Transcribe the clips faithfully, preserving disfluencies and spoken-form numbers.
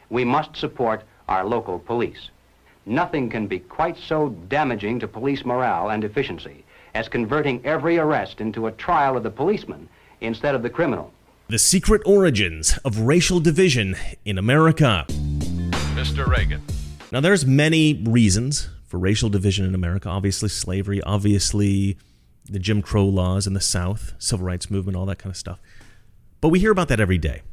we must support our local police. Nothing can be quite so damaging to police morale and efficiency as converting every arrest into a trial of the policeman instead of the criminal. The secret origins of racial division in America. Mister Reagan. Now, there's many reasons for racial division in America. Obviously, slavery, obviously, the Jim Crow laws in the South, civil rights movement, all that kind of stuff. But we hear about that every day.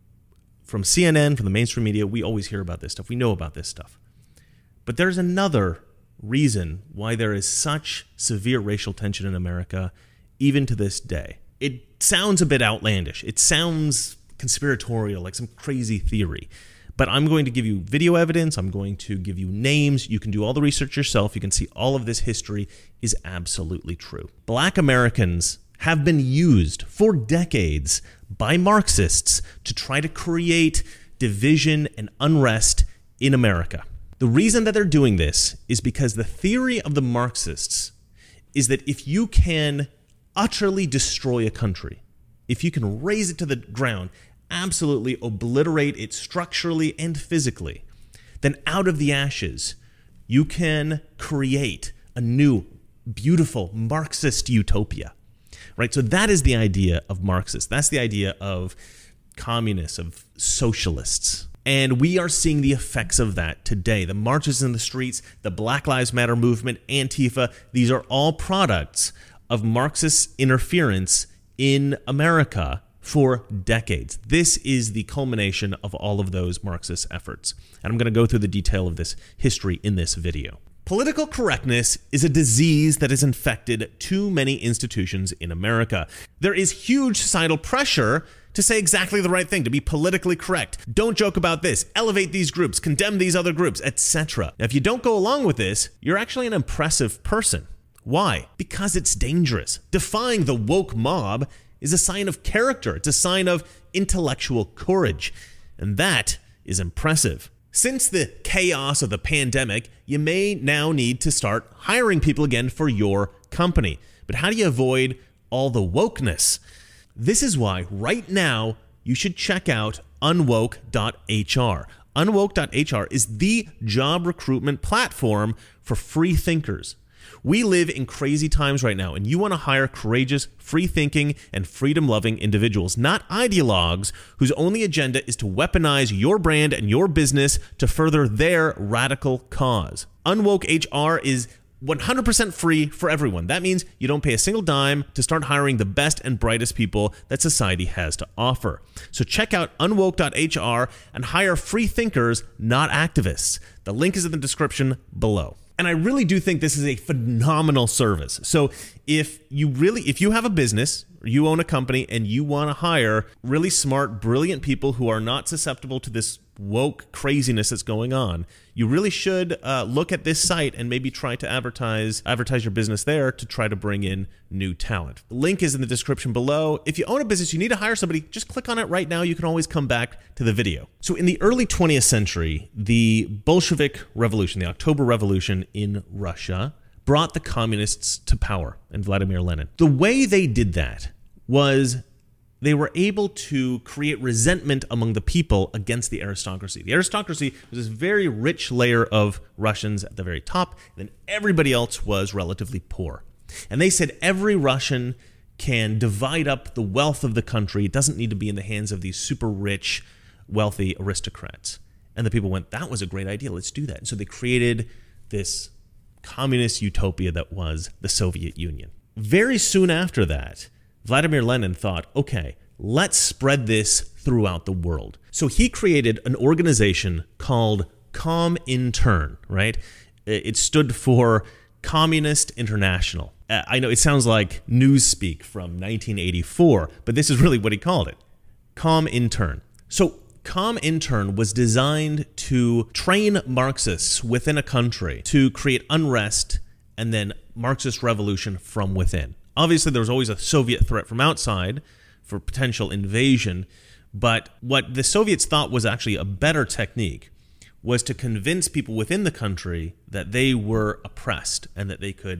From C N N, from the mainstream media, we always hear about this stuff. We know about this stuff. But there's another reason why there is such severe racial tension in America, even to this day. It sounds a bit outlandish. It sounds conspiratorial, like some crazy theory. But I'm going to give you video evidence. I'm going to give you names. You can do all the research yourself. You can see all of this history is absolutely true. Black Americans have been used for decades by Marxists to try to create division and unrest in America. The reason that they're doing this is because the theory of the Marxists is that if you can utterly destroy a country, if you can raze it to the ground, absolutely obliterate it structurally and physically, then out of the ashes, you can create a new, beautiful Marxist utopia, right? So that is the idea of Marxists. That's the idea of communists, of socialists. And we are seeing the effects of that today. The marches in the streets, the Black Lives Matter movement, Antifa, these are all products of Marxist interference in America for decades. This is the culmination of all of those Marxist efforts. And I'm going to go through the detail of this history in this video. Political correctness is a disease that has infected too many institutions in America. There is huge societal pressure to say exactly the right thing, to be politically correct. Don't joke about this, elevate these groups, condemn these other groups, et cetera. Now, if you don't go along with this, you're actually an impressive person. Why? Because it's dangerous. Defying the woke mob is a sign of character. It's a sign of intellectual courage. And that is impressive. Since the chaos of the pandemic, you may now need to start hiring people again for your company. But how do you avoid all the wokeness? This is why right now you should check out unwoke dot H R. unwoke dot H R is the job recruitment platform for free thinkers. We live in crazy times right now, and you want to hire courageous, free-thinking, and freedom-loving individuals, not ideologues whose only agenda is to weaponize your brand and your business to further their radical cause. Unwoke H R is one hundred percent free for everyone. That means you don't pay a single dime to start hiring the best and brightest people that society has to offer. So check out unwoke dot H R and hire free thinkers, not activists. The link is in the description below. And I really do think this is a phenomenal service. So if you really, if you have a business, or you own a company, and you want to hire really smart, brilliant people who are not susceptible to this woke craziness that's going on, you really should uh, look at this site and maybe try to advertise advertise your business there to try to bring in new talent. The link is in the description below. If you own a business, you need to hire somebody, just click on it right now. You can always come back to the video. So in the early twentieth century, the Bolshevik Revolution, the October Revolution in Russia, brought the communists to power and Vladimir Lenin. The way they did that was they were able to create resentment among the people against the aristocracy. The aristocracy was this very rich layer of Russians at the very top, and then everybody else was relatively poor. And they said every Russian can divide up the wealth of the country. It doesn't need to be in the hands of these super rich, wealthy aristocrats. And the people went, that was a great idea, let's do that. And so they created this communist utopia that was the Soviet Union. Very soon after that, Vladimir Lenin thought, okay, let's spread this throughout the world. So he created an organization called Comintern, right? It stood for Communist International. I know it sounds like newspeak from nineteen eighty-four, but this is really what he called it, Comintern. So Comintern was designed to train Marxists within a country to create unrest and then Marxist revolution from within. Obviously, there was always a Soviet threat from outside for potential invasion, but what the Soviets thought was actually a better technique was to convince people within the country that they were oppressed and that they could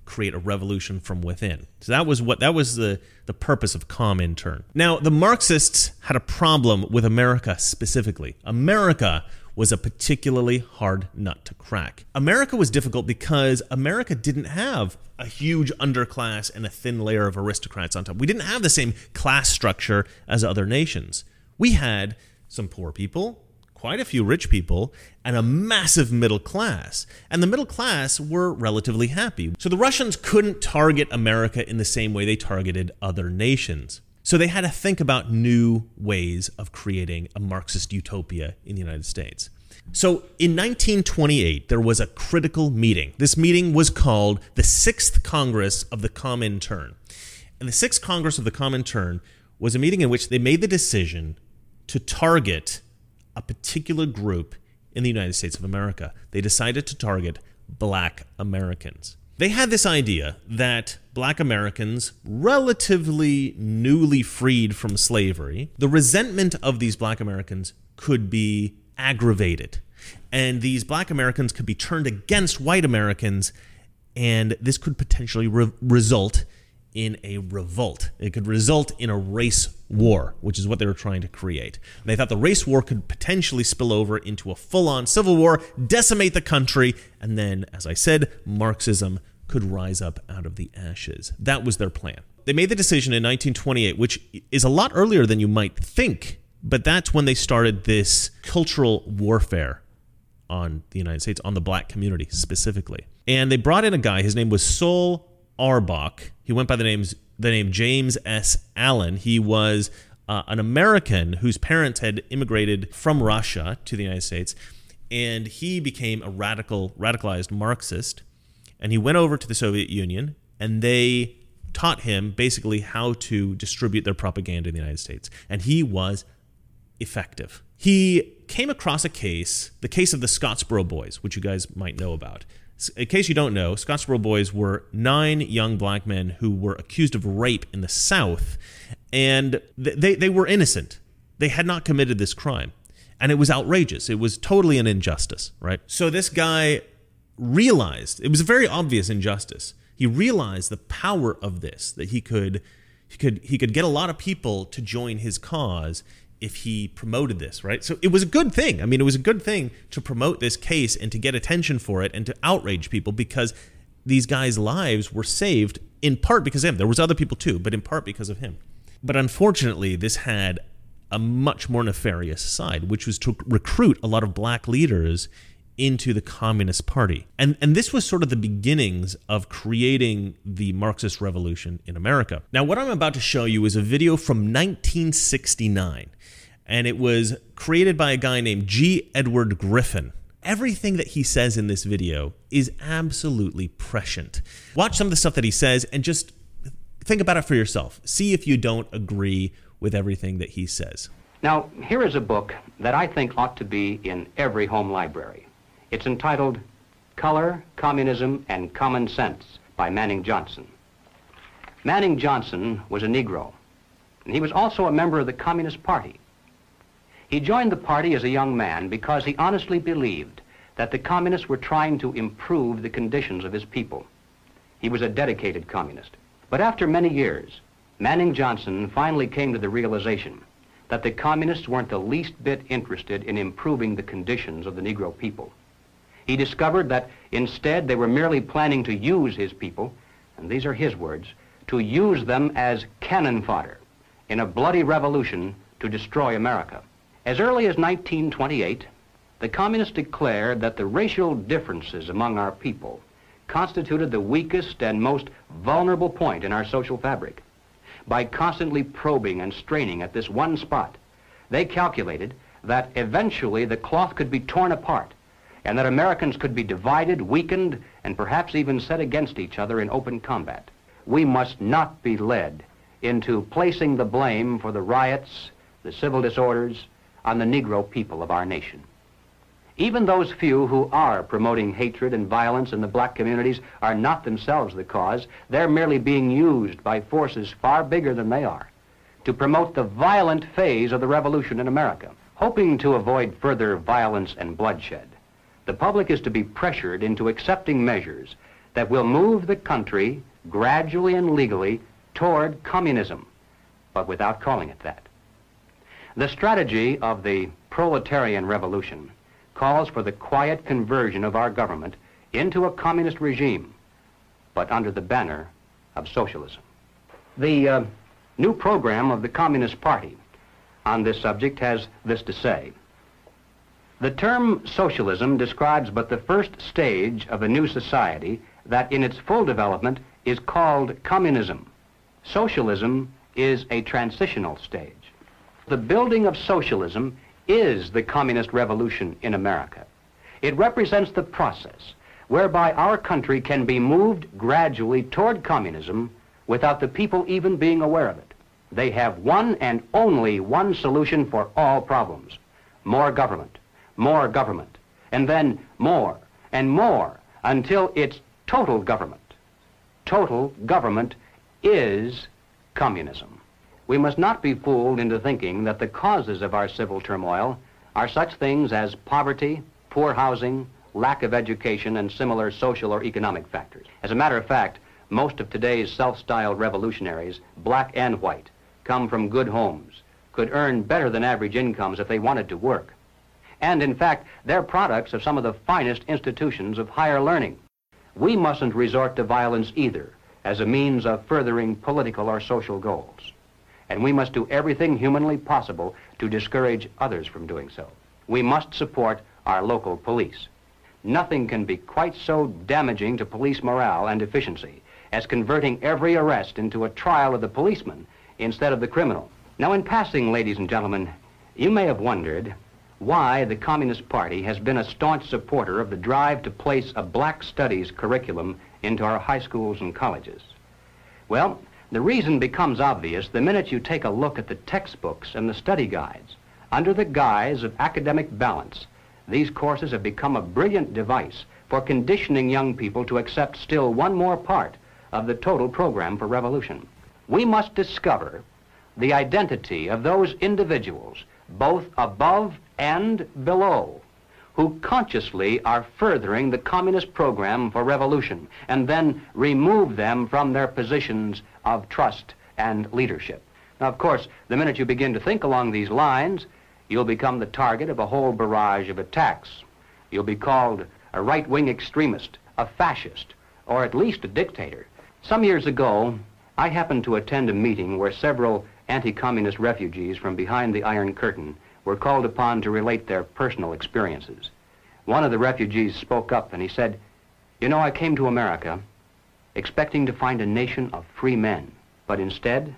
create a revolution from within. So that was what that was the, the purpose of Comintern. Now, the Marxists had a problem with America specifically. America was a particularly hard nut to crack. America was difficult because America didn't have a huge underclass and a thin layer of aristocrats on top. We didn't have the same class structure as other nations. We had some poor people, quite a few rich people, and a massive middle class. And the middle class were relatively happy. So the Russians couldn't target America in the same way they targeted other nations. So they had to think about new ways of creating a Marxist utopia in the United States. So in nineteen twenty-eight, there was a critical meeting. This meeting was called the Sixth Congress of the Comintern. And the Sixth Congress of the Comintern was a meeting in which they made the decision to target a particular group in the United States of America. They decided to target Black Americans. They had this idea that Black Americans, relatively newly freed from slavery, the resentment of these Black Americans could be aggravated. And these Black Americans could be turned against white Americans, and this could potentially re- result in a revolt. It could result in a race war, which is what they were trying to create. And they thought the race war could potentially spill over into a full-on civil war, decimate the country, and then, as I said, Marxism could rise up out of the ashes. That was their plan. They made the decision in nineteen twenty-eight, which is a lot earlier than you might think, but that's when they started this cultural warfare on the United States, on the Black community specifically. And they brought in a guy, his name was Sol Auerbach. He went by the names the name James S. Allen. He was uh, an American whose parents had immigrated from Russia to the United States, and he became a radical, radicalized Marxist. And he went over to the Soviet Union, and they taught him basically how to distribute their propaganda in the United States. And he was effective. He came across a case, the case of the Scottsboro Boys, which you guys might know about. In case you don't know, Scottsboro Boys were nine young black men who were accused of rape in the South, and they, they were innocent. They had not committed this crime, and it was outrageous. It was totally an injustice, right? So this guy realized, it was a very obvious injustice. He realized the power of this, that he could, he could, he could get a lot of people to join his cause if he promoted this, right? So it was a good thing. I mean, it was a good thing to promote this case and to get attention for it and to outrage people, because these guys' lives were saved in part because of him. There was other people too, but in part because of him. But unfortunately, this had a much more nefarious side, which was to recruit a lot of black leaders into the Communist Party. And and this was sort of the beginnings of creating the Marxist Revolution in America. Now, what I'm about to show you is a video from nineteen sixty-nine, and it was created by a guy named G. Edward Griffin. Everything that he says in this video is absolutely prescient. Watch some of the stuff that he says and just think about it for yourself. See if you don't agree with everything that he says. Now, here is a book that I think ought to be in every home library. It's entitled Color, Communism, and Common Sense by Manning Johnson. Manning Johnson was a Negro, and he was also a member of the Communist Party. He joined the party as a young man because he honestly believed that the communists were trying to improve the conditions of his people. He was a dedicated communist. But after many years, Manning Johnson finally came to the realization that the communists weren't the least bit interested in improving the conditions of the Negro people. He discovered that instead they were merely planning to use his people, and these are his words, to use them as cannon fodder in a bloody revolution to destroy America. As early as nineteen twenty-eight, the communists declared that the racial differences among our people constituted the weakest and most vulnerable point in our social fabric. By constantly probing and straining at this one spot, they calculated that eventually the cloth could be torn apart and that Americans could be divided, weakened, and perhaps even set against each other in open combat. We must not be led into placing the blame for the riots, the civil disorders, on the Negro people of our nation. Even those few who are promoting hatred and violence in the black communities are not themselves the cause. They're merely being used by forces far bigger than they are to promote the violent phase of the revolution in America. Hoping to avoid further violence and bloodshed, the public is to be pressured into accepting measures that will move the country gradually and legally toward communism, but without calling it that. The strategy of the proletarian revolution calls for the quiet conversion of our government into a communist regime, but under the banner of socialism. The uh, new program of the Communist Party on this subject has this to say. The term socialism describes but the first stage of a new society that in its full development is called communism. Socialism is a transitional stage. The building of socialism is the communist revolution in America. It represents the process whereby our country can be moved gradually toward communism without the people even being aware of it. They have one and only one solution for all problems: more government, more government, and then more and more until it's total government. Total government is communism. We must not be fooled into thinking that the causes of our civil turmoil are such things as poverty, poor housing, lack of education, and similar social or economic factors. As a matter of fact, most of today's self-styled revolutionaries, black and white, come from good homes, could earn better than average incomes if they wanted to work. And in fact, they're products of some of the finest institutions of higher learning. We mustn't resort to violence either as a means of furthering political or social goals. And we must do everything humanly possible to discourage others from doing so. We must support our local police. Nothing can be quite so damaging to police morale and efficiency as converting every arrest into a trial of the policeman instead of the criminal. Now, in passing, ladies and gentlemen, you may have wondered why the Communist Party has been a staunch supporter of the drive to place a black studies curriculum into our high schools and colleges. Well, the reason becomes obvious the minute you take a look at the textbooks and the study guides. Under the guise of academic balance, these courses have become a brilliant device for conditioning young people to accept still one more part of the total program for revolution. We must discover the identity of those individuals, both above and below, who consciously are furthering the communist program for revolution, and then remove them from their positions of trust and leadership. Now, of course, the minute you begin to think along these lines, you'll become the target of a whole barrage of attacks. You'll be called a right-wing extremist, a fascist, or at least a dictator. Some years ago, I happened to attend a meeting where several anti-communist refugees from behind the Iron Curtain were called upon to relate their personal experiences. One of the refugees spoke up and he said, "You know, I came to America expecting to find a nation of free men, but instead,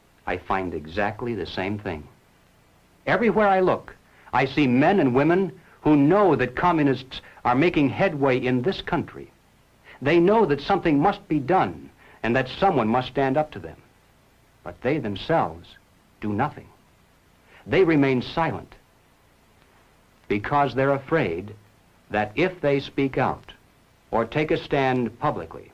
I find exactly the same thing. Everywhere I look, I see men and women who know that communists are making headway in this country. They know that something must be done and that someone must stand up to them. But they themselves do nothing. They remain silent because they're afraid that if they speak out or take a stand publicly,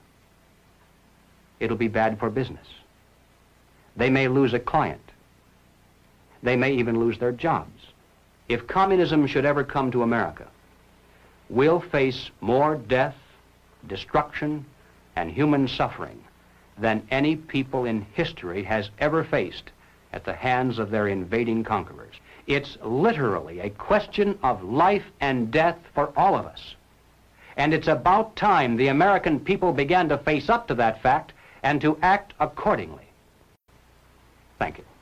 it'll be bad for business. They may lose a client. They may even lose their jobs. If communism should ever come to America, we'll face more death, destruction, and human suffering than any people in history has ever faced at the hands of their invading conquerors. It's literally a question of life and death for all of us. And it's about time the American people began to face up to that fact and to act accordingly. Thank you.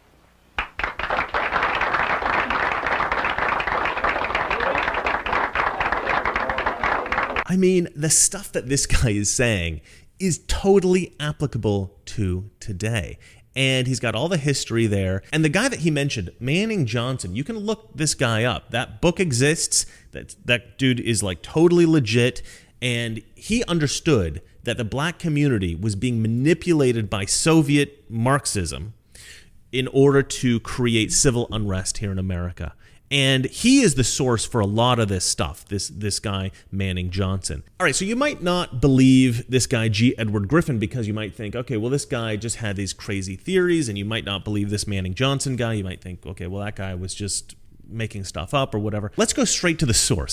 I mean, the stuff that this guy is saying is totally applicable to today. And he's got all the history there. And the guy that he mentioned, Manning Johnson, you can look this guy up. That book exists. That, that dude is like totally legit. And he understood that the black community was being manipulated by Soviet Marxism in order to create civil unrest here in America. And he is the source for a lot of this stuff, this this guy, Manning Johnson. All right, so you might not believe this guy, G. Edward Griffin, because you might think, okay, well, this guy just had these crazy theories, and you might not believe this Manning Johnson guy. You might think, okay, well, that guy was just making stuff up or whatever. Let's go straight to the source.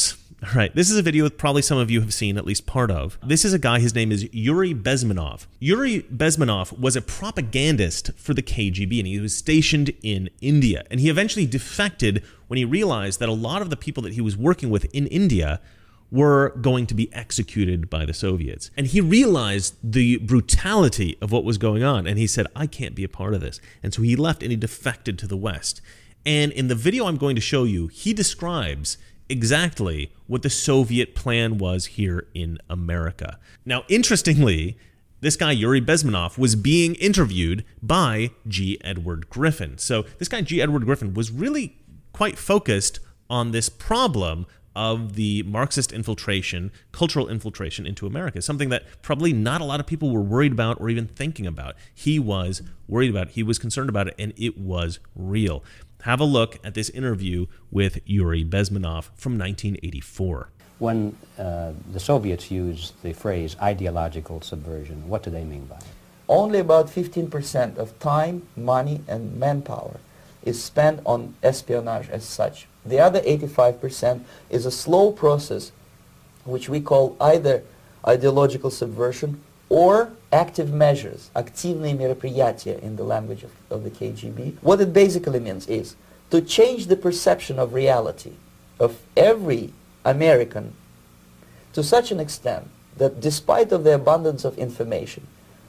All right, this is a video that probably some of you have seen at least part of. This is a guy, his name is Yuri Bezmenov. Yuri Bezmenov was a propagandist for the K G B, and he was stationed in India. And he eventually defected when he realized that a lot of the people that he was working with in India were going to be executed by the Soviets. And he realized the brutality of what was going on, and he said, I can't be a part of this. And so he left and he defected to the West. And in the video I'm going to show you, he describes exactly what the Soviet plan was here in America. Now, interestingly, this guy, Yuri Bezmenov, was being interviewed by G. Edward Griffin. So this guy, G. Edward Griffin, was really quite focused on this problem of the Marxist infiltration, cultural infiltration into America, something that probably not a lot of people were worried about or even thinking about. He was worried about it, he was concerned about it, and it was real. Have a look at this interview with Yuri Bezmenov from nineteen eighty-four. When uh, the Soviets use the phrase ideological subversion, what do they mean by it? Only about fifteen percent of time, money, and manpower is spent on espionage as such. The other eighty-five percent is a slow process which we call either ideological subversion or active measures, активные мероприятия in the language of, of the K G B. What it basically means is to change the perception of reality of every American to such an extent that despite of the abundance of information,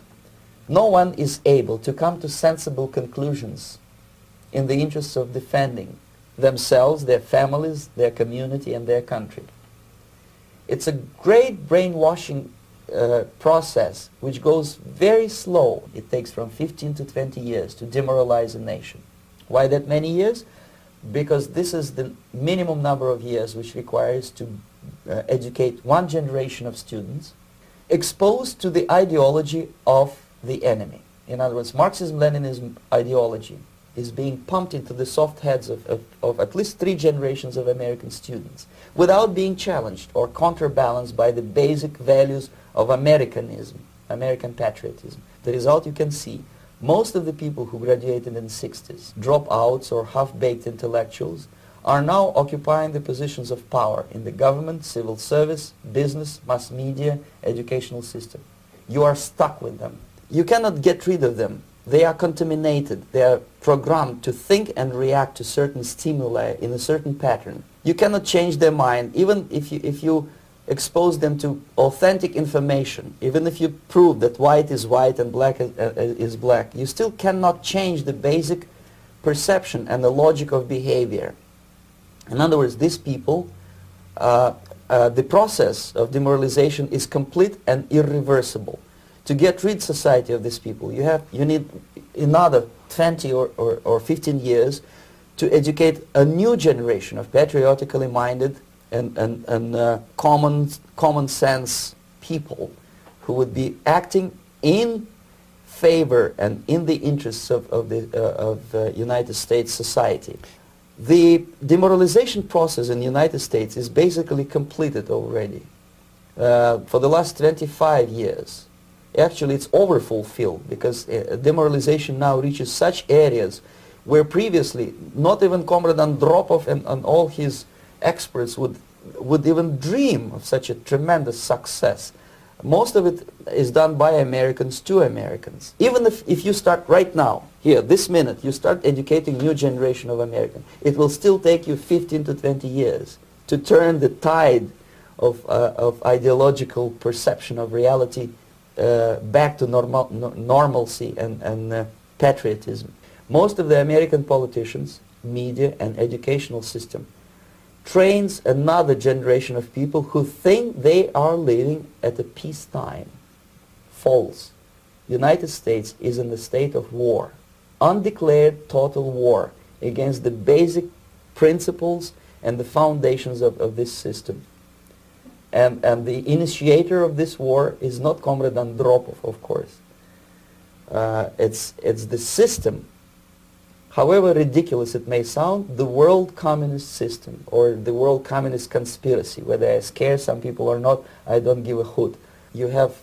no one is able to come to sensible conclusions in the interests of defending themselves, their families, their community, and their country. It's a great brainwashing uh, process which goes very slow. It takes from fifteen to twenty years to demoralize a nation. Why that many years? Because this is the minimum number of years which requires to uh, educate one generation of students exposed to the ideology of the enemy. In other words, Marxism-Leninism ideology is being pumped into the soft heads of, of, of at least three generations of American students without being challenged or counterbalanced by the basic values of Americanism, American patriotism. The result you can see, most of the people who graduated in the sixties, dropouts or half-baked intellectuals, are now occupying the positions of power in the government, civil service, business, mass media, educational system. You are stuck with them. You cannot get rid of them. They are contaminated. They are programmed to think and react to certain stimuli in a certain pattern. You cannot change their mind, even if you, if you expose them to authentic information, even if you prove that white is white and black is, uh, is black. You still cannot change the basic perception and the logic of behavior. In other words, these people, uh, uh, the process of demoralization is complete and irreversible. To get rid society of these people, you have you need another twenty or, or, or fifteen years to educate a new generation of patriotically minded and, and, and uh, common, common sense people who would be acting in favor and in the interests of, of the uh, of uh, United States society. The demoralization process in the United States is basically completed already. Uh, for the last twenty-five years. Actually, it's overfulfilled because uh, demoralization now reaches such areas where previously not even Comrade Andropov and, and all his experts would, would even dream of such a tremendous success. Most of it is done by Americans to Americans. Even if, if you start right now, here, this minute, you start educating new generation of Americans, it will still take you fifteen to twenty years to turn the tide of, uh, of ideological perception of reality Uh, back to normal, no, normalcy and, and uh, patriotism. Most of the American politicians, media and educational system trains another generation of people who think they are living at a peacetime. False. United States is in the state of war, undeclared total war against the basic principles and the foundations of, of this system. And, and the initiator of this war is not Comrade Andropov, of course. Uh, it's, it's the system. However ridiculous it may sound, the world communist system or the world communist conspiracy, whether I scare some people or not, I don't give a hoot. You have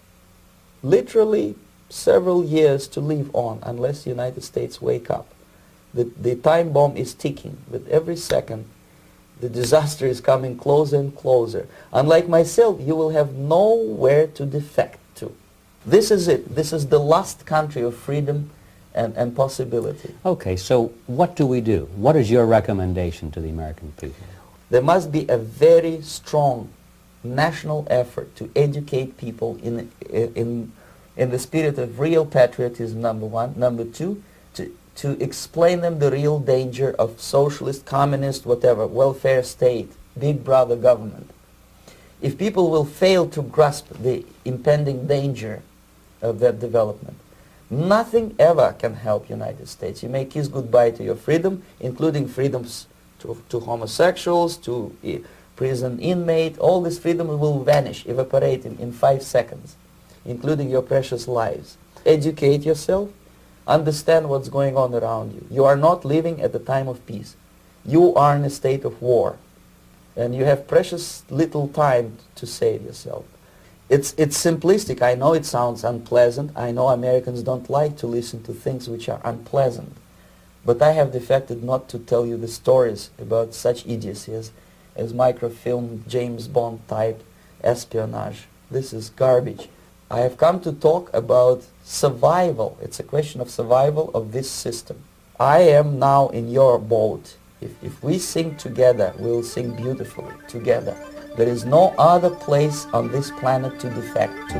literally several years to live on unless the United States wake up. The, the time bomb is ticking. With every second, the disaster is coming closer and closer. Unlike myself, you will have nowhere to defect to. This is it. This is the last country of freedom and, and possibility. Okay, so what do we do? What is your recommendation to the American people? There must be a very strong national effort to educate people in, in, in the spirit of real patriotism, number one. Number two, to, to explain them the real danger of socialist, communist, whatever, welfare state, big brother government. If people will fail to grasp the impending danger of that development, nothing ever can help United States. You may kiss goodbye to your freedom, including freedoms to, to homosexuals, to uh, prison inmate. All this freedom will vanish, evaporate in, in five seconds, including your precious lives. Educate yourself. Understand what's going on around you. You are not living at the time of peace. You are in a state of war. And you have precious little time to save yourself. It's, it's simplistic. I know it sounds unpleasant. I know Americans don't like to listen to things which are unpleasant. But I have defected not to tell you the stories about such idiocy as, as microfilm, James Bond type espionage. This is garbage. I have come to talk about survival. It's a question of survival of this system. I am now in your boat. If, if we sing together, we'll sing beautifully together. There is no other place on this planet to defect to.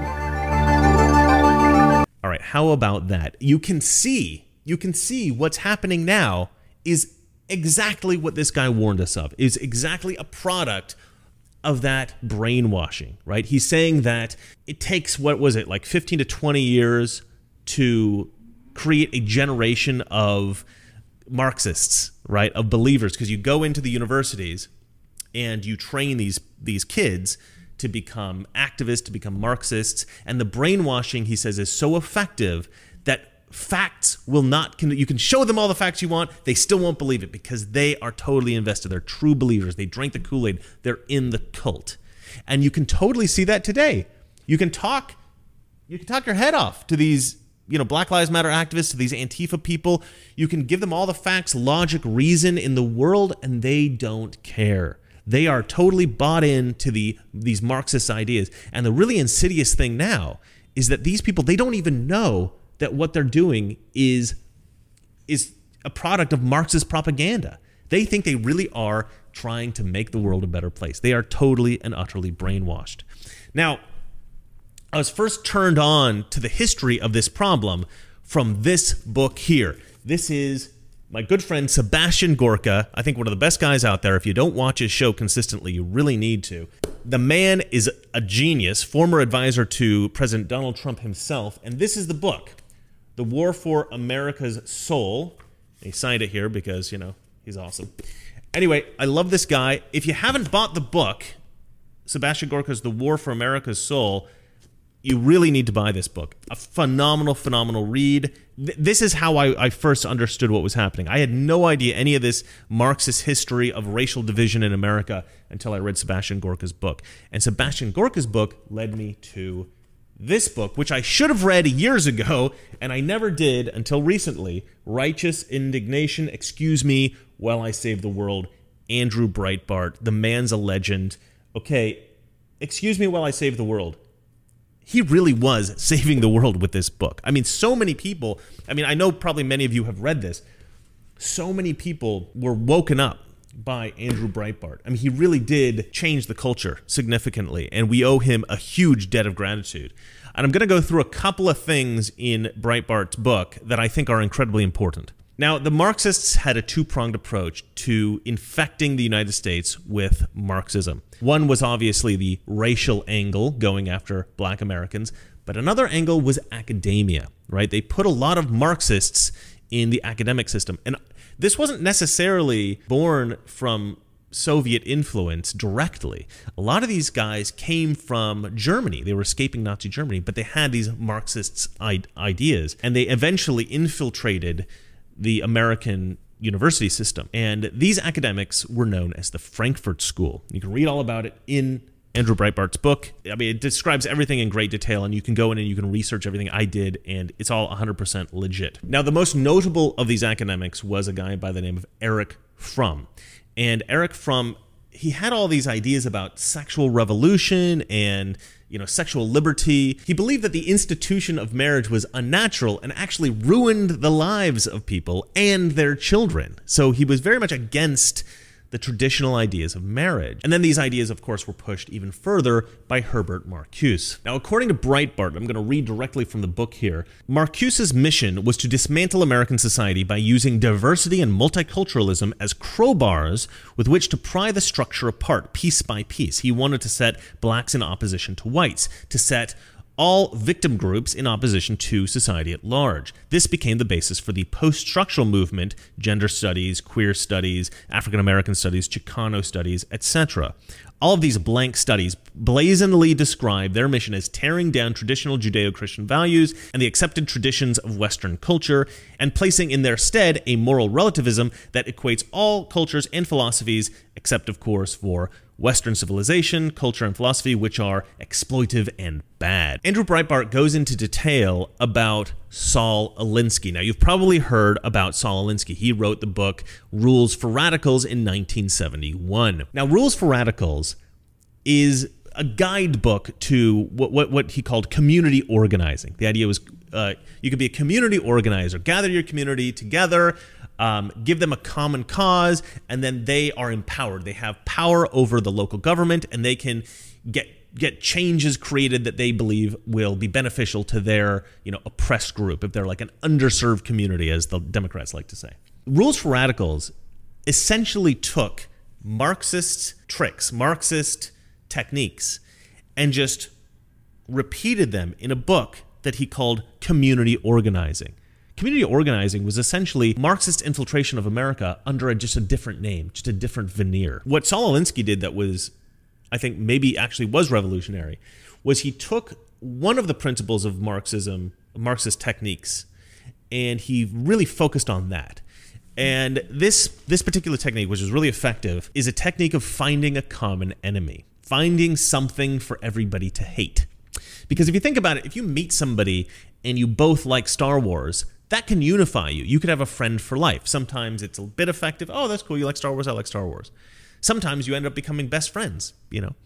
All right, how about that? You can see, you can see what's happening now is exactly what this guy warned us of, is exactly a product of that brainwashing, right? He's saying that it takes, what was it, like fifteen to twenty years to create a generation of Marxists, right, of believers, because you go into the universities and you train these these kids to become activists, to become Marxists, and the brainwashing, he says, is so effective that facts will not, you can show them all the facts you want, they still won't believe it because they are totally invested. They're true believers. They drank the Kool-Aid. They're in the cult. And you can totally see that today. You can talk, you can talk your head off to these, you know, Black Lives Matter activists, to these Antifa people. You can give them all the facts, logic, reason in the world, and they don't care. They are totally bought into the these Marxist ideas. And the really insidious thing now is that these people, they don't even know that what they're doing is, is a product of Marxist propaganda. They think they really are trying to make the world a better place. They are totally and utterly brainwashed. Now, I was first turned on to the history of this problem from this book here. This is my good friend Sebastian Gorka, I think one of the best guys out there. If you don't watch his show consistently, you really need to. The man is a genius, former advisor to President Donald Trump himself, and this is the book, The War for America's Soul. He signed it here because, you know, he's awesome. Anyway, I love this guy. If you haven't bought the book, Sebastian Gorka's The War for America's Soul, you really need to buy this book. A phenomenal, phenomenal read. Th- this is how I, I first understood what was happening. I had no idea any of this Marxist history of racial division in America until I read Sebastian Gorka's book. And Sebastian Gorka's book led me to this book, which I should have read years ago, and I never did until recently. Righteous Indignation, Excuse Me While I Save the World. Andrew Breitbart. The man's a legend. Okay, excuse me while I save the world. He really was saving the world with this book. I mean, so many people, I mean, I know probably many of you have read this. So many people were woken up by Andrew Breitbart. I mean, he really did change the culture significantly, and we owe him a huge debt of gratitude. And I'm going to go through a couple of things in Breitbart's book that I think are incredibly important. Now, the Marxists had a two-pronged approach to infecting the United States with Marxism. One was obviously the racial angle, going after black Americans, but another angle was academia, right? They put a lot of Marxists in the academic system. And this wasn't necessarily born from Soviet influence directly. A lot of these guys came from Germany. They were escaping Nazi Germany, but they had these Marxist ideas, and they eventually infiltrated the American university system. And these academics were known as the Frankfurt School. You can read all about it in Andrew Breitbart's book. I mean, it describes everything in great detail, and you can go in and you can research everything I did, and it's all one hundred percent legit. Now, the most notable of these academics was a guy by the name of Erich Fromm. And Erich Fromm he had all these ideas about sexual revolution and, you know, sexual liberty. He believed that the institution of marriage was unnatural and actually ruined the lives of people and their children. So he was very much against the traditional ideas of marriage. And then these ideas, of course, were pushed even further by Herbert Marcuse. Now, according to Breitbart, I'm going to read directly from the book here, Marcuse's mission was to dismantle American society by using diversity and multiculturalism as crowbars with which to pry the structure apart piece by piece. He wanted to set blacks in opposition to whites, to set all victim groups in opposition to society at large. This became the basis for the post-structural movement, gender studies, queer studies, African American studies, Chicano studies, et cetera. All of these blank studies blazonly describe their mission as tearing down traditional Judeo-Christian values and the accepted traditions of Western culture and placing in their stead a moral relativism that equates all cultures and philosophies, except, of course, for Western civilization, culture, and philosophy, which are exploitive and bad. Andrew Breitbart goes into detail about Saul Alinsky. Now, you've probably heard about Saul Alinsky. He wrote the book Rules for Radicals in nineteen seventy-one. Now, Rules for Radicals is a guidebook to what, what, what he called community organizing. The idea was uh, you could be a community organizer, gather your community together, Um, give them a common cause, and then they are empowered. They have power over the local government, and they can get get changes created that they believe will be beneficial to their, you know, oppressed group, if they're like an underserved community, as the Democrats like to say. Rules for Radicals essentially took Marxist tricks, Marxist techniques, and just repeated them in a book that he called Community Organizing. Community organizing was essentially Marxist infiltration of America under a, just a different name, just a different veneer. What Saul Alinsky did that was, I think maybe actually was revolutionary, was he took one of the principles of Marxism, Marxist techniques, and he really focused on that. And this, this particular technique, which is really effective, is a technique of finding a common enemy, finding something for everybody to hate. Because if you think about it, if you meet somebody and you both like Star Wars, that can unify you. You could have a friend for life. Sometimes it's a bit effective. Oh, that's cool. You like Star Wars. I like Star Wars. Sometimes you end up becoming best friends, you know.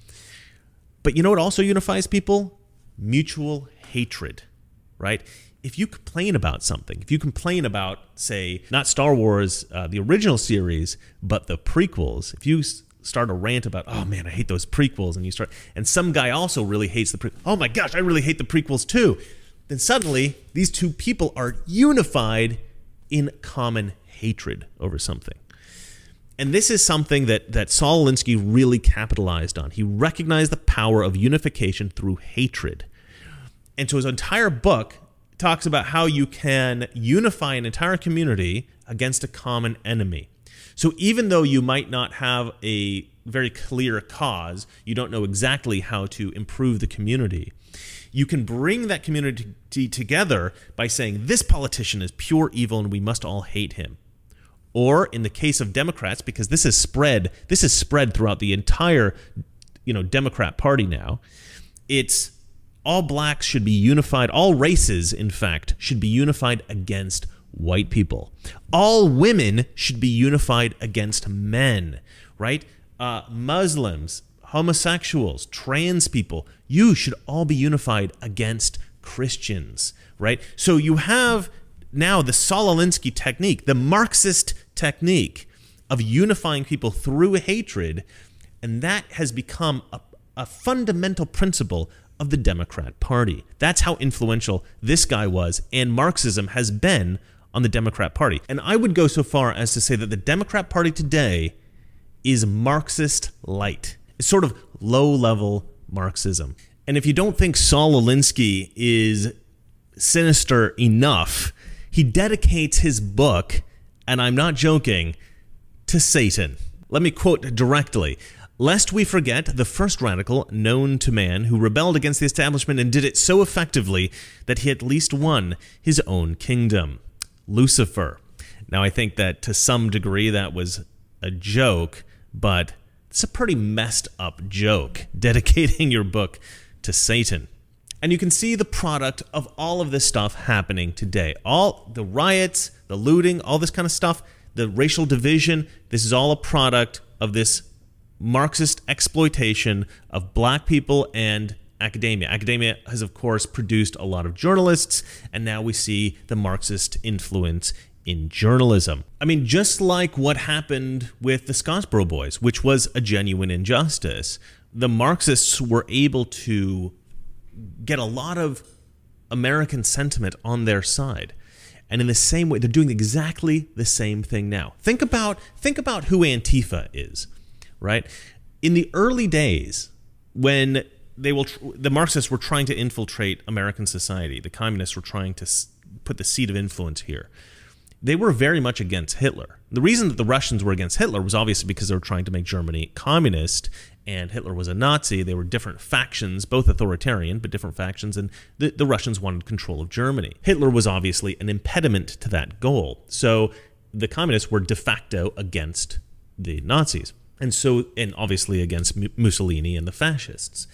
But you know what also unifies people? Mutual hatred, right? If you complain about something, if you complain about, say, not Star Wars, uh, the original series, but the prequels, if you start a rant about, oh man, I hate those prequels, and you start, and some guy also really hates the prequels. Oh my gosh, I really hate the prequels too. Then suddenly, these two people are unified in common hatred over something. And this is something that, that Saul Alinsky really capitalized on. He recognized the power of unification through hatred. And so his entire book talks about how you can unify an entire community against a common enemy. So even though you might not have a very clear cause, you don't know exactly how to improve the community, you can bring that community together by saying this politician is pure evil and we must all hate him. Or in the case of Democrats, because this is spread, this is spread throughout the entire, you know, Democrat Party now, it's all blacks should be unified, all races, in fact, should be unified against white people. All women should be unified against men, right? Uh, Muslims, homosexuals, trans people, you should all be unified against Christians, right? So you have now the Saul Alinsky technique, the Marxist technique of unifying people through hatred, and that has become a, a fundamental principle of the Democrat Party. That's how influential this guy was, and Marxism has been on the Democrat Party. And I would go so far as to say that the Democrat Party today is Marxist light. It's sort of low-level Marxism. And if you don't think Saul Alinsky is sinister enough, he dedicates his book, and I'm not joking, to Satan. Let me quote directly. Lest we forget the first radical known to man who rebelled against the establishment and did it so effectively that he at least won his own kingdom. Lucifer. Now, I think that to some degree that was a joke, but it's a pretty messed up joke, dedicating your book to Satan. And you can see the product of all of this stuff happening today. All the riots, the looting, all this kind of stuff, the racial division, this is all a product of this Marxist exploitation of black people and academia. Academia has, of course, produced a lot of journalists, and now we see the Marxist influence in journalism. I mean, just like what happened with the Scottsboro Boys, which was a genuine injustice, the Marxists were able to get a lot of American sentiment on their side. And in the same way, they're doing exactly the same thing now. Think about think about who Antifa is, right? In the early days, when they will, the Marxists were trying to infiltrate American society, the communists were trying to put the seat of influence here. They were very much against Hitler. The reason that the Russians were against Hitler was obviously because they were trying to make Germany communist, and Hitler was a Nazi. They were different factions, both authoritarian, but different factions, and the, the Russians wanted control of Germany. Hitler was obviously an impediment to that goal. So the communists were de facto against the Nazis, and so and obviously against Mussolini and the fascists.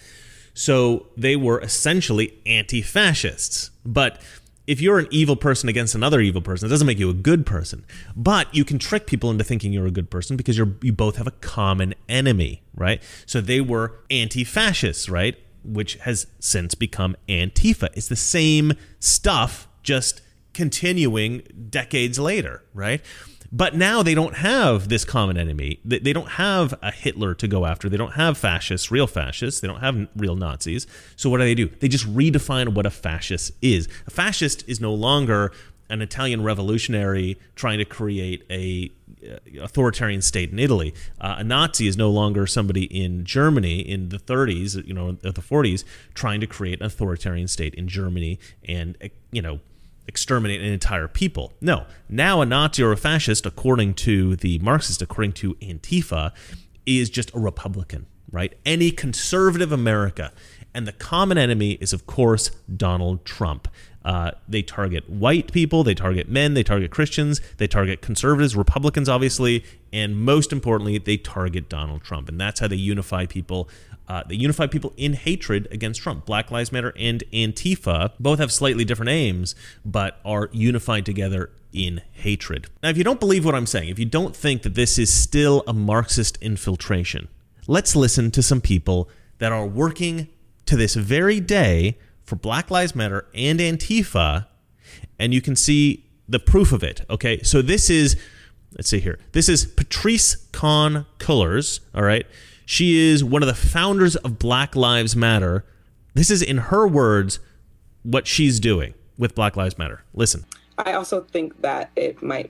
So they were essentially anti-fascists. But if you're an evil person against another evil person, it doesn't make you a good person. But you can trick people into thinking you're a good person because you're you both have a common enemy, right? So they were anti-fascists, right? Which has since become Antifa. It's the same stuff, just continuing decades later, right? But now they don't have this common enemy. They don't have a Hitler to go after. They don't have fascists, real fascists. They don't have real Nazis. So what do they do? They just redefine what a fascist is. A fascist is no longer an Italian revolutionary trying to create a authoritarian state in Italy. Uh, a Nazi is no longer somebody in Germany in the thirties, you know, the forties, trying to create an authoritarian state in Germany and, you know, exterminate an entire people. No. Now a Nazi or a fascist, according to the Marxists, according to Antifa, is just a Republican, right? Any conservative America. And the common enemy is, of course, Donald Trump. Uh, they target white people, they target men, they target Christians, they target conservatives, Republicans, obviously, and most importantly, they target Donald Trump. And that's how they unify people. Uh, they unify people in hatred against Trump. Black Lives Matter and Antifa both have slightly different aims, but are unified together in hatred. Now, if you don't believe what I'm saying, if you don't think that this is still a Marxist infiltration, let's listen to some people that are working to this very day for Black Lives Matter and Antifa, and you can see the proof of it, okay? So this is, let's see here, this is Patrisse Khan-Cullors, all right? She is one of the founders of Black Lives Matter. This is, in her words, what she's doing with Black Lives Matter. Listen. I also think that it might,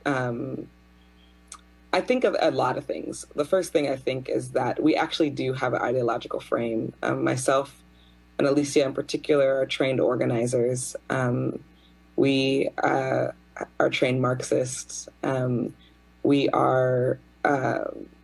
um, I think of a lot of things. The first thing I think is that we actually do have an ideological frame. Um, myself and Alicia in particular are trained organizers. Um, we uh, are trained Marxists. Um, we are uh,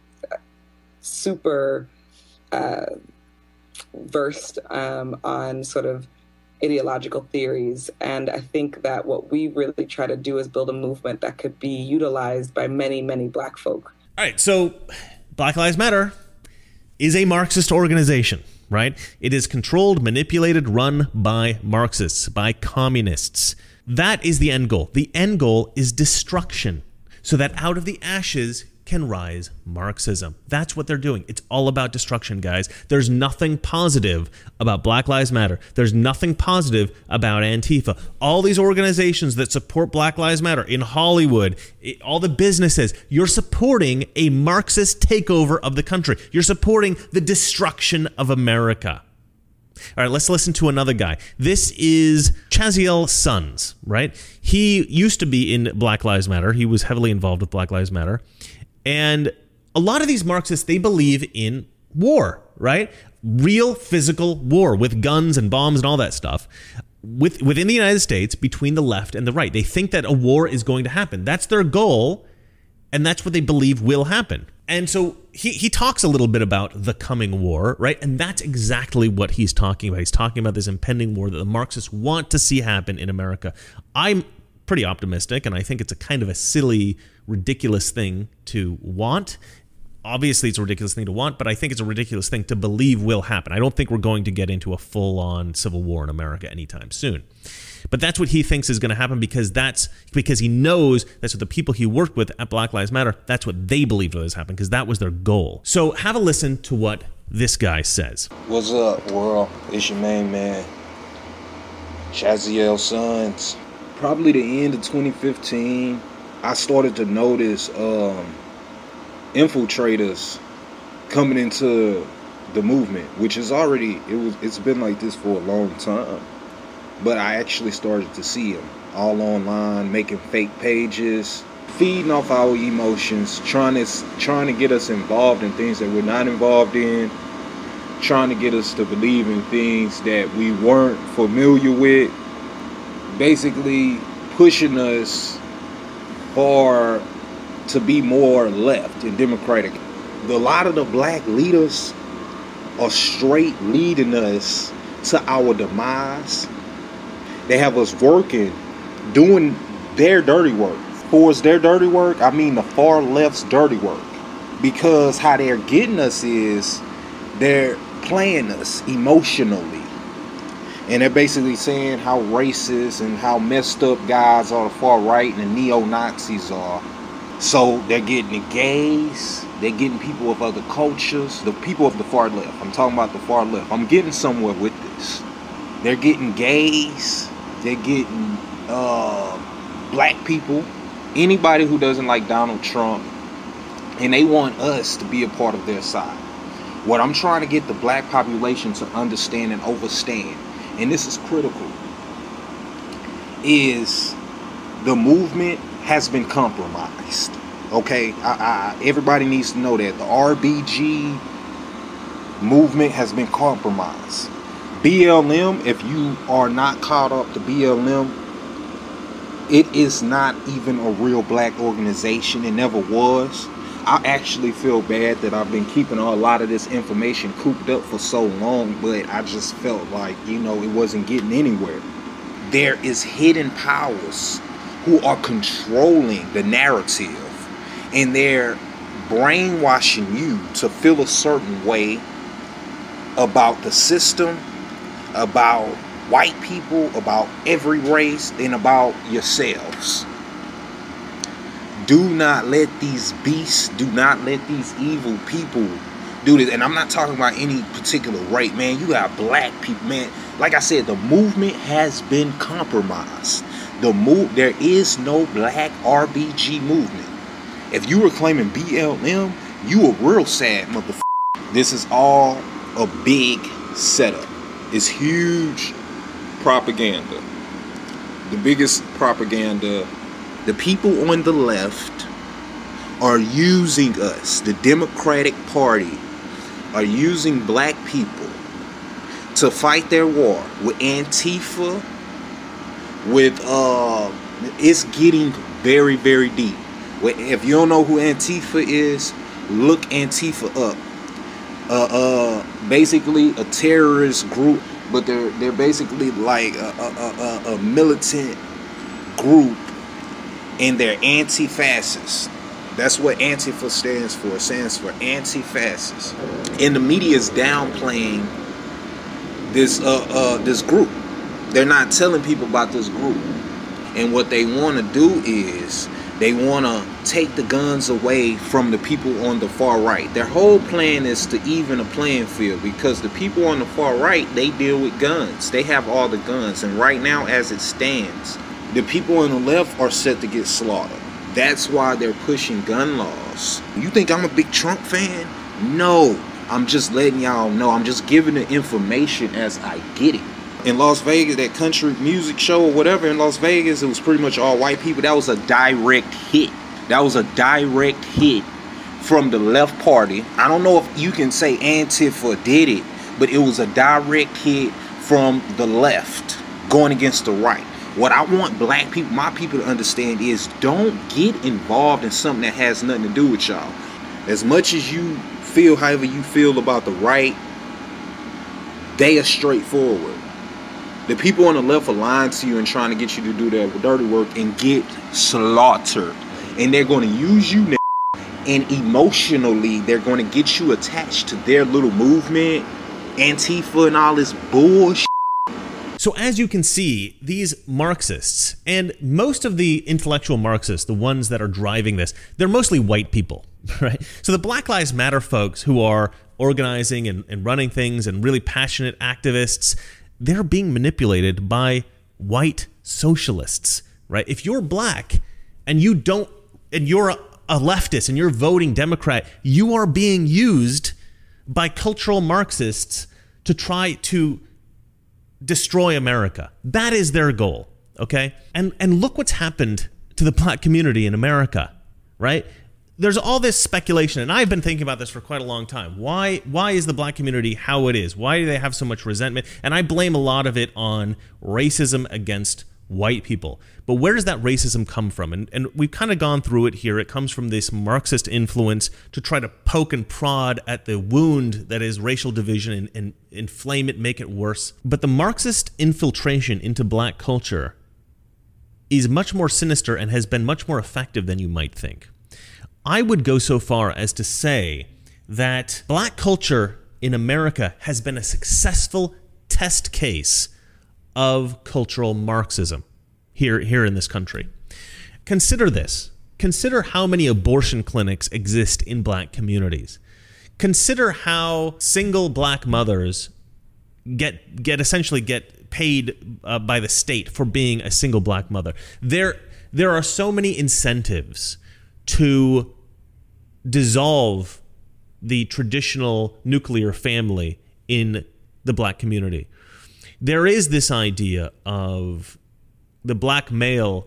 super uh, versed um, on sort of ideological theories. And I think that what we really try to do is build a movement that could be utilized by many, many Black folk. All right, so Black Lives Matter is a Marxist organization, right? It is controlled, manipulated, run by Marxists, by communists. That is the end goal. The end goal is destruction, so that out of the ashes can rise Marxism. That's what they're doing. It's all about destruction, guys. There's nothing positive about Black Lives Matter. There's nothing positive about Antifa. All these organizations that support Black Lives Matter in Hollywood, all the businesses, you're supporting a Marxist takeover of the country. You're supporting the destruction of America. All right, let's listen to another guy. This is Chaziel Sons, right? He used to be in Black Lives Matter. He was heavily involved with Black Lives Matter. And a lot of these Marxists, they believe in war, right? Real physical war with guns and bombs and all that stuff. With, within the United States, between the left and the right. They think that a war is going to happen. That's their goal, and that's what they believe will happen. And so he, he talks a little bit about the coming war, right? And that's exactly what he's talking about. He's talking about this impending war that the Marxists want to see happen in America. I'm pretty optimistic, and I think it's a kind of a silly, ridiculous thing to want. Obviously, it's a ridiculous thing to want, but I think it's a ridiculous thing to believe will happen. I don't think we're going to get into a full-on civil war in America anytime soon. But that's what he thinks is going to happen because that's because he knows that's what the people he worked with at Black Lives Matter, that's what they believed was happening because that was their goal. So have a listen to what this guy says. What's up, world? It's your main man, Chaziel Sons. Probably the end of twenty fifteen, I started to notice um, infiltrators coming into the movement, which is already, it was, it's been like this for a long time. But I actually started to see them all online, making fake pages, feeding off our emotions, trying to, trying to get us involved in things that we're not involved in, trying to get us to believe in things that we weren't familiar with, basically pushing us for to be more left and democratic. A lot of the black leaders are straight leading us to our demise. They have us working, doing their dirty work. For their dirty work, I mean the far left's dirty work. Because how they're getting us is they're playing us emotionally. And they're basically saying how racist and how messed up guys are the far right and the neo-Nazis are. So they're getting the gays, they're getting people of other cultures, the people of the far left. I'm talking about the far left. I'm getting somewhere with this. They're getting gays, they're getting uh, black people, anybody who doesn't like Donald Trump, and they want us to be a part of their side. What I'm trying to get the black population to understand and understand, and this is critical, is the movement has been compromised. Okay, I, I, everybody needs to know that the R B G movement has been compromised. B L M, if you are not caught up to B L M, it is not even a real black organization. It never was. I actually feel bad that I've been keeping a lot of this information cooped up for so long, but I just felt like, you know, it wasn't getting anywhere. There is hidden powers who are controlling the narrative, and they're brainwashing you to feel a certain way about the system, about white people, about every race, and about yourselves. Do not let these beasts, do not let these evil people do this. And I'm not talking about any particular race, man. You got black people, man. Like I said, the movement has been compromised. The move, there is no black R B G movement. If you were claiming B L M, you a real sad motherfucker. This is all a big setup. It's huge propaganda. The biggest propaganda. The people on the left are using us. The Democratic Party are using black people to fight their war with Antifa. With uh, it's getting very, very deep. If you don't know who Antifa is, look Antifa up. Uh, uh, basically a terrorist group, but they're they're basically like a, a, a, a militant group, and they're anti-fascist. That's what Antifa stands for. It stands for anti-fascist. And the media is downplaying this uh, uh, this group. They're not telling people about this group. And what they want to do is they want to take the guns away from the people on the far right. Their whole plan is to even a playing field, because the people on the far right, they deal with guns. They have all the guns. And right now, as it stands, the people on the left are set to get slaughtered. That's why they're pushing gun laws. You think I'm a big Trump fan? No. I'm just letting y'all know. I'm just giving the information as I get it. In Las Vegas, that country music show or whatever in Las Vegas, it was pretty much all white people. That was a direct hit. That was a direct hit from the left party. I don't know if you can say Antifa did it, but it was a direct hit from the left going against the right. What I want black people, my people, to understand is don't get involved in something that has nothing to do with y'all. As much as you feel however you feel about the right, they are straightforward. The people on the left are lying to you and trying to get you to do their dirty work and get slaughtered. And they're going to use you now, and emotionally they're going to get you attached to their little movement, Antifa and all this bullshit. So as you can see, these Marxists, and most of the intellectual Marxists, the ones that are driving this, they're mostly white people, right? So the Black Lives Matter folks who are organizing and, and running things and really passionate activists, they're being manipulated by white socialists, right? If you're black and you don't, and you're a, a leftist and you're voting Democrat, you are being used by cultural Marxists to try to destroy America. That is their goal, okay? And and look what's happened to the black community in America, right? There's all this speculation, and I've been thinking about this for quite a long time. Why why is the black community how it is? Why do they have so much resentment? And I blame a lot of it on racism against white people. But where does that racism come from? And, and we've kind of gone through it here. It comes from this Marxist influence to try to poke and prod at the wound that is racial division and, and inflame it, make it worse. But the Marxist infiltration into black culture is much more sinister and has been much more effective than you might think. I would go so far as to say that black culture in America has been a successful test case of cultural Marxism here, here in this country. Consider this. Consider how many abortion clinics exist in black communities. Consider how single black mothers get get essentially get paid uh, by the state for being a single black mother. There, there are so many incentives to dissolve the traditional nuclear family in the black community. There is this idea of the black male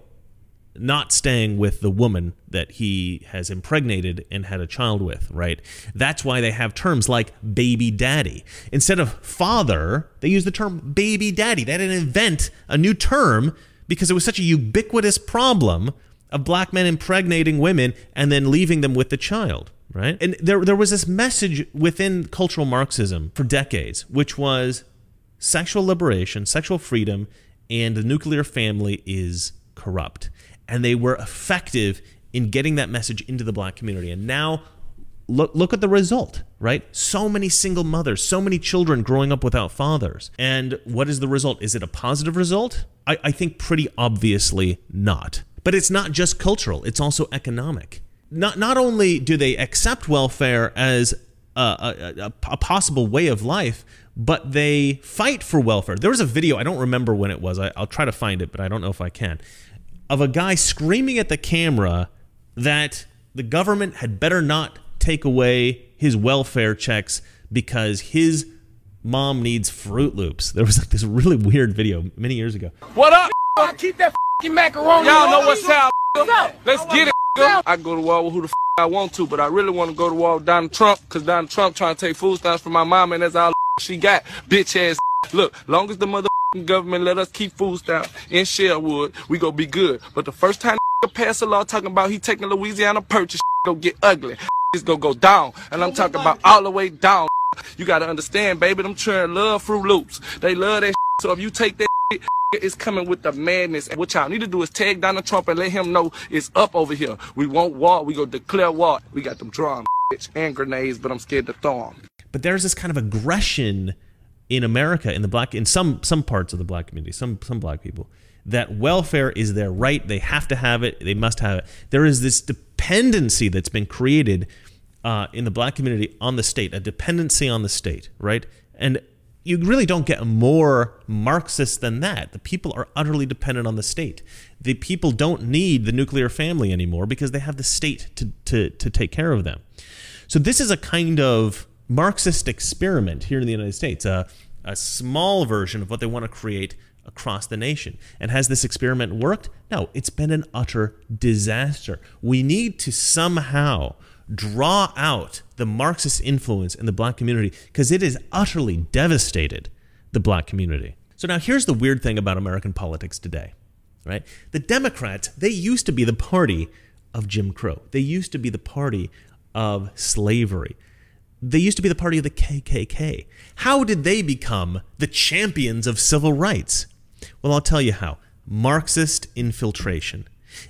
not staying with the woman that he has impregnated and had a child with, right? That's why they have terms like baby daddy. Instead of father, they use the term baby daddy. They didn't invent a new term because it was such a ubiquitous problem of black men impregnating women and then leaving them with the child, right? And there, there was this message within cultural Marxism for decades, which was sexual liberation, sexual freedom, and the nuclear family is corrupt. And they were effective in getting that message into the black community. And now, look, look at the result, right? So many single mothers, so many children growing up without fathers. And what is the result? Is it a positive result? I, I think pretty obviously not. But it's not just cultural, it's also economic. Not, not only do they accept welfare as a, a, a, a possible way of life, but they fight for welfare. There was a video, I don't remember when it was, I, I'll try to find it, but I don't know if I can, of a guy screaming at the camera that the government had better not take away his welfare checks because his mom needs Fruit Loops. There was like this really weird video many years ago. What up? Keep that f***ing macaroni. Y'all know what's up. Let's get it. I go to war with who the f*** I want to, but I really want to go to war with Donald Trump because Donald Trump trying to take food stamps from my mama, and that's all she got. Bitch ass. Look, long as the motherfucking government let us keep food stamps in Sherwood, we gonna be good. But the first time pass a law talking about he taking Louisiana Purchase, go get ugly. It's gonna go down, and I'm talking about all the way down. You gotta understand, baby, them children love Fruit Loops. They love that. So if you take that, it's coming with the madness. And what y'all need to do is tag Donald Trump and let him know it's up over here. We won't war. We go declare war. We got them drums and grenades, but I'm scared to throw them. But there's this kind of aggression in America, in the black, in some some parts of the black community, some some black people, that welfare is their right. They have to have it. They must have it. There is this dependency that's been created uh, in the black community on the state, a dependency on the state, right? And you really don't get more Marxist than that. The people are utterly dependent on the state. The people don't need the nuclear family anymore because they have the state to to to take care of them. So this is a kind of Marxist experiment here in the United States, a, a small version of what they want to create across the nation. And has this experiment worked? No, it's been an utter disaster. We need to somehow draw out the Marxist influence in the black community because it has utterly devastated the black community. So now here's the weird thing about American politics today, right? The Democrats, they used to be the party of Jim Crow. They used to be the party of slavery. They used to be the party of the K K K. How did they become the champions of civil rights? Well, I'll tell you how. Marxist infiltration.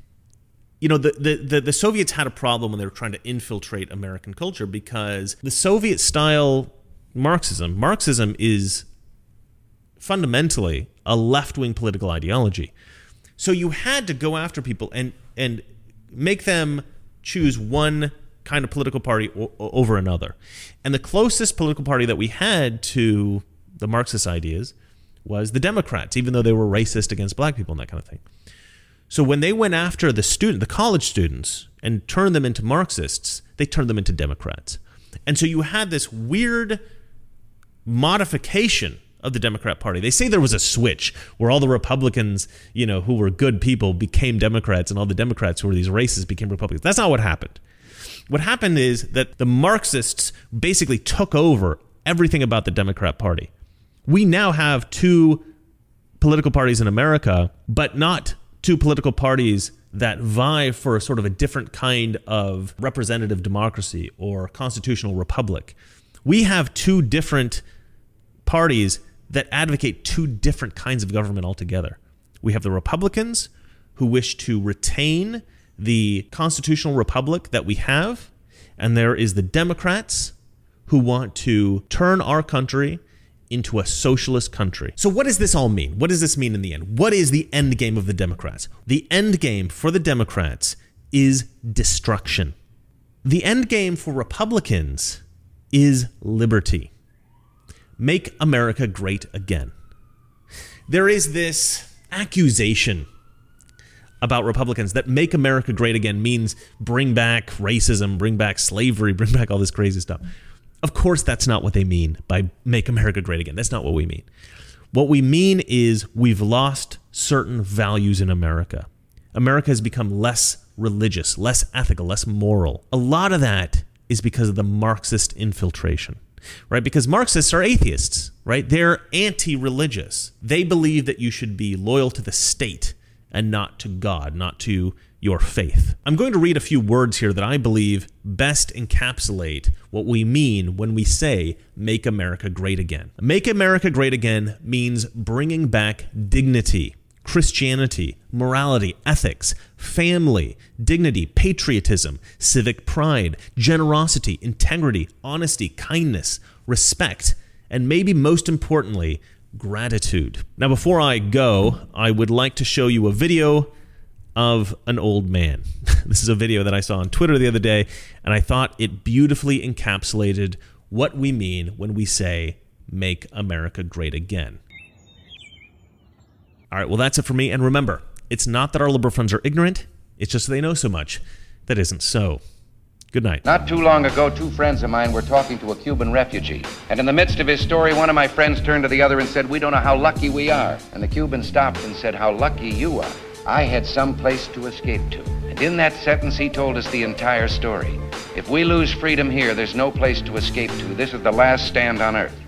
You know, the, the, the, the Soviets had a problem when they were trying to infiltrate American culture because the Soviet-style Marxism, Marxism is fundamentally a left-wing political ideology. So you had to go after people and and make them choose one kind of political party o- over another. And the closest political party that we had to the Marxist ideas was the Democrats, even though they were racist against black people and that kind of thing. So when they went after the student, the college students, and turned them into Marxists, they turned them into Democrats. And so you had this weird modification of the Democrat Party. They say there was a switch where all the Republicans, you know, who were good people became Democrats, and all the Democrats who were these racists became Republicans. That's not what happened. What happened is that the Marxists basically took over everything about the Democrat Party. We now have two political parties in America, but not two political parties that vie for a sort of a different kind of representative democracy or constitutional republic. We have two different parties that advocate two different kinds of government altogether. We have the Republicans, who wish to retain the constitutional republic that we have, and there is the Democrats, who want to turn our country into a socialist country. So what does this all mean? What does this mean in the end? What is the end game of the Democrats? The end game for the Democrats is destruction. The end game for Republicans is liberty. Make America great again. There is this accusation about Republicans that make America great again means bring back racism, bring back slavery, bring back all this crazy stuff. Of course, that's not what they mean by make America great again. That's not what we mean. What we mean is we've lost certain values in America. America has become less religious, less ethical, less moral. A lot of that is because of the Marxist infiltration, right? Because Marxists are atheists, right? They're anti-religious. They believe that you should be loyal to the state and not to God, not to your faith. I'm going to read a few words here that I believe best encapsulate what we mean when we say make America great again. Make America great again means bringing back dignity, Christianity, morality, ethics, family, dignity, patriotism, civic pride, generosity, integrity, honesty, kindness, respect, and maybe most importantly, gratitude. Now, before I go, I would like to show you a video of an old man. This is a video that I saw on Twitter the other day, and I thought it beautifully encapsulated what we mean when we say, make America great again. All right, well, that's it for me. And remember, it's not that our liberal friends are ignorant. It's just they know so much that isn't so. Good night. Not too long ago, two friends of mine were talking to a Cuban refugee. And in the midst of his story, one of my friends turned to the other and said, "We don't know how lucky we are." And the Cuban stopped and said, "How lucky you are. I had some place to escape to." And in that sentence, he told us the entire story. If we lose freedom here, there's no place to escape to. This is the last stand on earth.